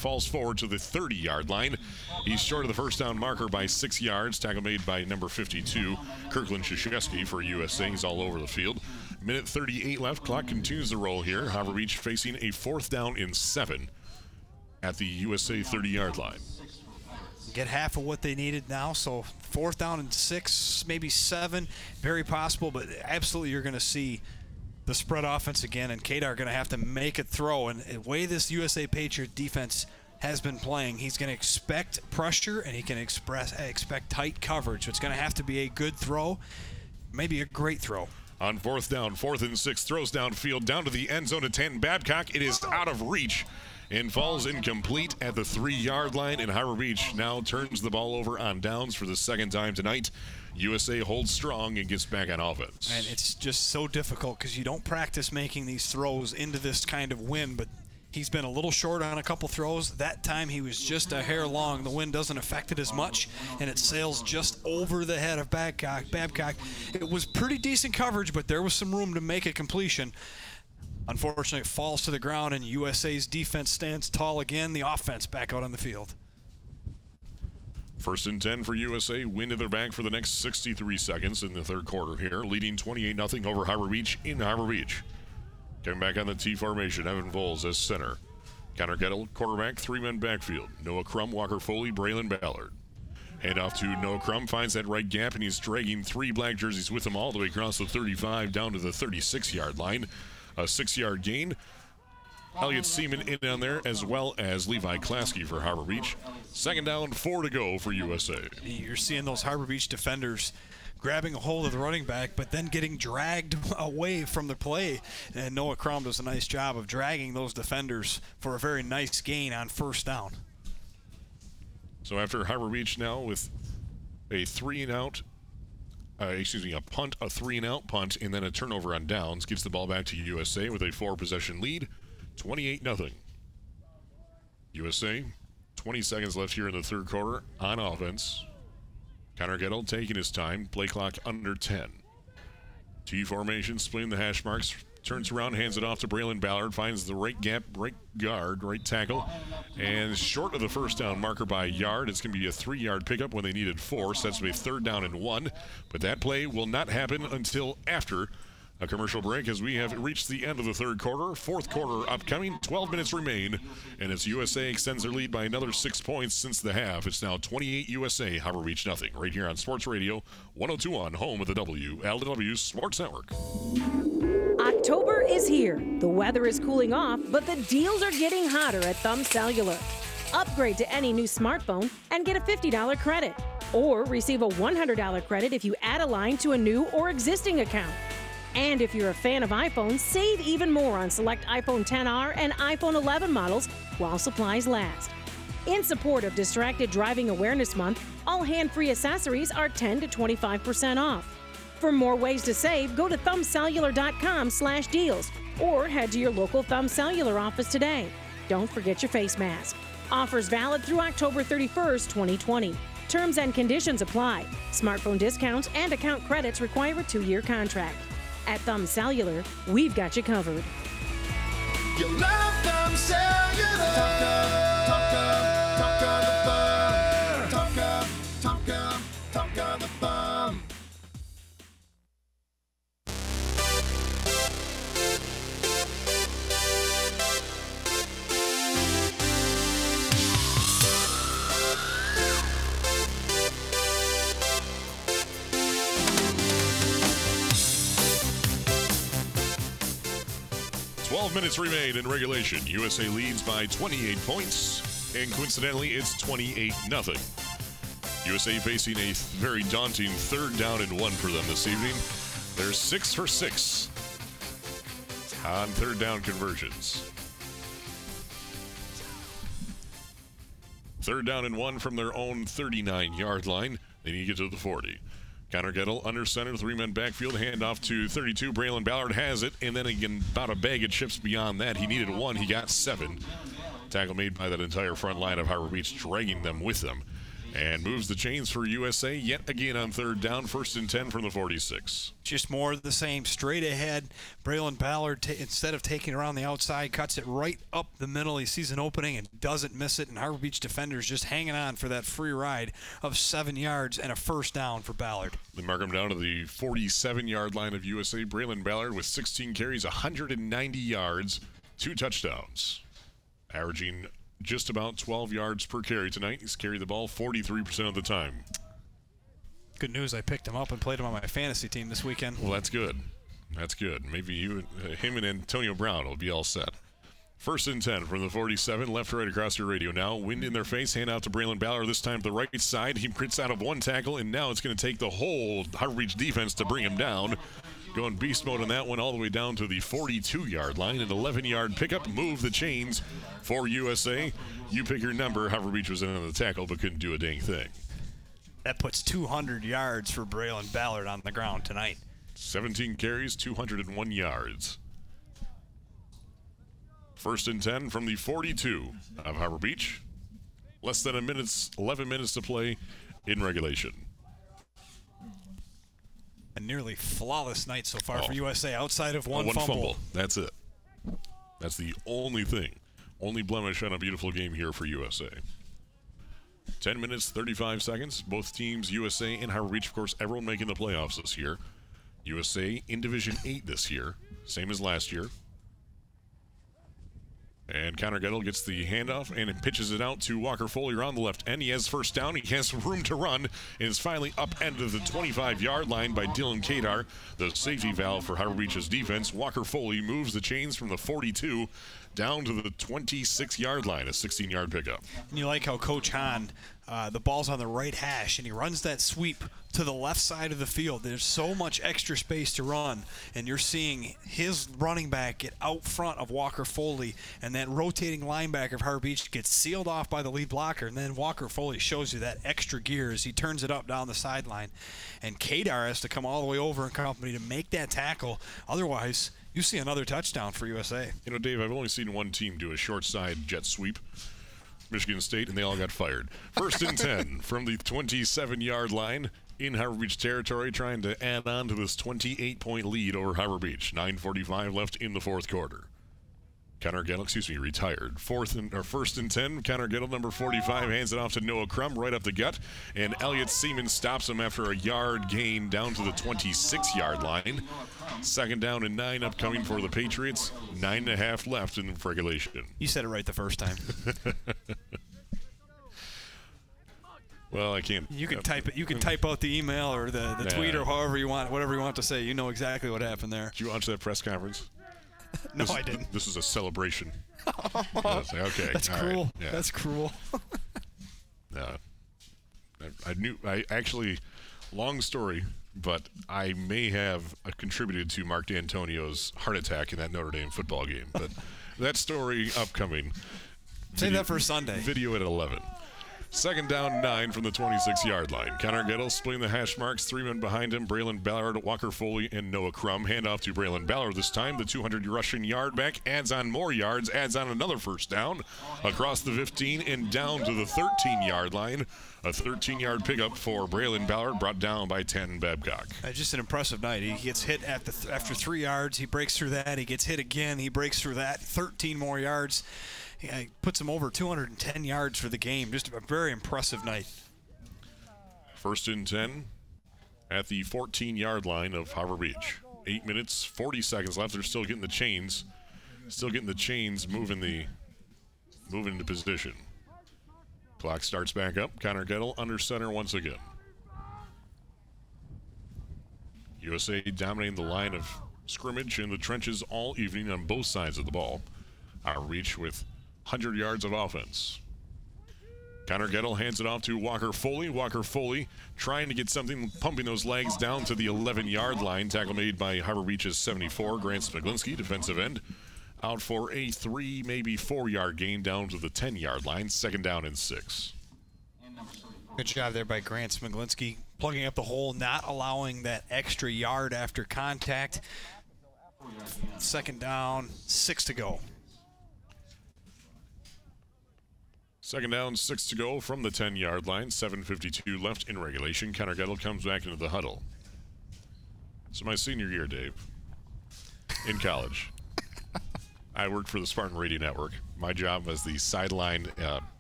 falls forward to the 30-yard line. He's short of the first down marker by 6 yards. Tackle made by number 52, Kirkland Krzyzewski for USA. He's all over the field. Minute 38 left. Clock continues to roll here. Harbor Beach facing a 4th down and 7 at the USA 30-yard line. Get half of what they needed now, so 4th down and 6, maybe 7, very possible, but absolutely you're going to see the spread offense again, and Kadar going to have to make a throw. And the way this USA Patriot defense has been playing, he's going to expect pressure and he can expect tight coverage. So it's going to have to be a good throw, maybe a great throw. On 4th down, 4th and 6, throws downfield, down to the end zone to Tanton Babcock. It is out of reach and falls incomplete at the 3-yard line, and Harbor Beach now turns the ball over on downs for the 2nd time tonight. USA holds strong and gets back on offense. And it's just so difficult because you don't practice making these throws into this kind of wind, but he's been a little short on a couple throws. That time he was just a hair long. The wind doesn't affect it as much, and it sails just over the head of Babcock. It was pretty decent coverage, but there was some room to make a completion. Unfortunately, it falls to the ground, and USA's defense stands tall again. The offense back out on the field. 1st and 10 for USA. Wind in their back for the next 63 seconds in the 3rd quarter here, leading 28-0 over Harbor Beach in Harbor Beach. Coming back on the T formation, Evan Voles as center. Connor Gettle, quarterback, 3-man backfield. Noah Crum, Walker Foley, Braylon Ballard. Hand off to Noah Crum, finds that right gap, and he's dragging 3 black jerseys with him all the way across the 35 down to the 36-yard line. A 6-yard gain. Elliott Seaman in down there, as well as Levi Klasky for Harbor Beach. 2nd down, 4 to go for USA. You're seeing those Harbor Beach defenders grabbing a hold of the running back, but then getting dragged away from the play. And Noah Crum does a nice job of dragging those defenders for a very nice gain on 1st down. So after Harbor Beach now with a 3-and-out, a punt, a 3-and-out punt, and then a turnover on downs, gets the ball back to USA with a 4-possession lead, 28-0. USA, 20 seconds left here in the 3rd quarter on offense. Connor Gettle taking his time, play clock under 10. T formation, splitting the hash marks, turns around, hands it off to Braylon Ballard, finds the right gap, right guard, right tackle, and short of the first down marker by a yard. It's going to be a 3-yard pickup when they needed 4, so that's a 3rd down and 1. But that play will not happen until after a commercial break, as we have reached the end of the 3rd quarter. 4th quarter upcoming, 12 minutes remain, and as USA extends their lead by another 6 points since the half. It's now 28 USA, Harbor Beach nothing, right here on Sports Radio 102.1, home of the WLW Sports Network. October is here. The weather is cooling off, but the deals are getting hotter at Thumb Cellular. Upgrade to any new smartphone and get a $50 credit, or receive a $100 credit if you add a line to a new or existing account. And if you're a fan of iPhone, save even more on select iPhone XR and iPhone 11 models while supplies last. In support of Distracted Driving Awareness Month, all hand-free accessories are 10 to 25% off. For more ways to save, go to thumbcellular.com/deals or head to your local Thumb Cellular office today. Don't forget your face mask. Offers valid through October 31st, 2020. Terms and conditions apply. Smartphone discounts and account credits require a 2-year contract. At Thumb Cellular, we've got you covered. You love Thumb Cellular. Talk on the phone. 12 minutes remain in regulation. USA leads by 28 points, and coincidentally, it's 28-0. USA facing a very daunting 3rd down and 1 for them this evening. They're 6 for 6 on 3rd down conversions. 3rd down and 1 from their own 39-yard line. They need to get to the 40. Connor Gettle under center, 3-man backfield, handoff to 32. Braylon Ballard has it, and then again, about a bag of chips beyond that. He needed 1, he got 7. Tackle made by that entire front line of Harbor Beach, dragging them with them. And moves the chains for USA yet again on third down, 1st and 10 from the 46. Just more of the same, straight ahead. Braylon Ballard, instead of taking it around the outside, cuts it right up the middle. He sees an opening and doesn't miss it. And Harbor Beach defenders just hanging on for that free ride of 7 yards and a first down for Ballard. They mark him down to the 47-yard line of USA. Braylon Ballard with 16 carries, 190 yards, 2 touchdowns. Averaging just about 12 yards per carry tonight. He's carried the ball 43% of the time. Good news, I picked him up and played him on my fantasy team this weekend. Well, that's good. That's good. Maybe him and Antonio Brown will be all set. 1st and 10 from the 47, left to right across your radio now. Wind in their face, hand out to Braylon Ballard, this time to the right side. He gets out of one tackle, and now it's going to take the whole Harbor Beach defense to bring him down. Going beast mode on that one all the way down to the 42-yard line. An 11-yard pickup, move the chains for USA. You pick your number. Harbor Beach was in on the tackle but couldn't do a dang thing. That puts 200 yards for Braylon Ballard on the ground tonight. 17 carries, 201 yards. 1st and 10 from the 42 of Harbor Beach. Less than 11 minutes to play in regulation. A nearly flawless night so far for USA outside of one fumble. That's it. That's the only thing. Only blemish on a beautiful game here for USA. 10 minutes, 35 seconds. Both teams, USA and Harbor Beach, of course, everyone making the playoffs this year. USA in Division 8 this year, same as last year. And Connor Gettle gets the handoff and pitches it out to Walker Foley around the left end. He has first down. He has room to run and is finally upended to the 25-yard line by Dylan Kadar, the safety valve for Harbor Beach's defense. Walker Foley moves the chains from the 42 down to the 26-yard line, a 16-yard pickup. And you like how Coach Hahn, the ball's on the right hash, and he runs that sweep to the left side of the field. There's so much extra space to run, and you're seeing his running back get out front of Walker Foley, and that rotating linebacker of Harbor Beach gets sealed off by the lead blocker, and then Walker Foley shows you that extra gear as he turns it up down the sideline. And Kadar has to come all the way over in company to make that tackle. Otherwise, you see another touchdown for USA. You know, Dave, I've only seen one team do a short side jet sweep, Michigan State, and they all got fired. 1st and 10 from the 27-yard line in Harbor Beach territory, trying to add on to this 28-point lead over Harbor Beach. 9:45 left in the fourth quarter. Connor Gettle, retired. 1st and 10. Connor Gettle, number 45, hands it off to Noah Crum right up the gut, and Elliott Seaman stops him after a yard gain down to the 26-yard line. 2nd down and 9 upcoming for the Patriots. 9.5 left in regulation. You said it right the first time. Well, I can't. You can type it. You can type out the email or the tweet or however you want, whatever you want to say. You know exactly what happened there. Did you watch that press conference? No, I didn't. This is a celebration. Okay. That's all cruel. Right. Yeah. That's cruel. I actually, long story, but I may have contributed to Mark D'Antonio's heart attack in that Notre Dame football game. But that story upcoming. Save that for Sunday. Video at 11. 2nd down, 9 from the 26-yard line. Connor Gettle splitting the hash marks. 3 men behind him. Braylon Ballard, Walker Foley, and Noah Crum. Handoff to Braylon Ballard this time. The 200 rushing yard back adds on more yards, adds on another first down across the 15 and down to the 13-yard line. A 13-yard pickup for Braylon Ballard, brought down by 10 Babcock. Just an impressive night. He gets hit after 3 yards. He breaks through that. He gets hit again. He breaks through that. 13 more yards. He puts him over 210 yards for the game. Just a very impressive night. 1st and 10 at the 14-yard line of Harbor Beach. 8 minutes, 40 seconds left. They're still getting the chains. Moving into position. Clock starts back up. Connor Gettle under center once again. USA dominating the line of scrimmage in the trenches all evening on both sides of the ball. Harbor Beach with 100 yards of offense. Connor Gettle hands it off to Walker Foley. Walker Foley trying to get something, pumping those legs down to the 11-yard line. Tackle made by Harbor Beach's 74, Grant Smiglinski, defensive end. Out for a 3, maybe 4-yard gain down to the 10-yard line. 2nd down and 6. Good job there by Grant Smiglinski, plugging up the hole, not allowing that extra yard after contact. 2nd down, 6 to go. Second down, 6 to go from the 10-yard line. 7:52 left in regulation. Connor Gettle comes back into the huddle. So my senior year, Dave, in college, I worked for the Spartan Radio Network. My job was the sideline